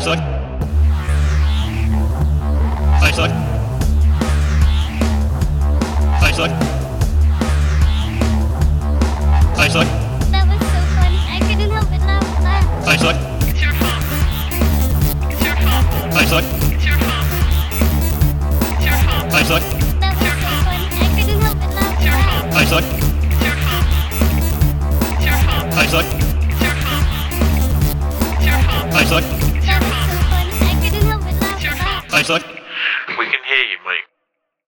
suck. I suck. I suck. I suck. That was so funny. I couldn't help it laugh. I suck. It's your fault. It's your fault. I suck. It's your fault. It's your fault. I suck. That was so funny. I couldn't help it It's your laugh. fault. I suck. It's your fault. It's your fault. I suck. It's your fault. It's your fault. I suck. That was so funny. I couldn't help it It's your fault. laugh. I suck.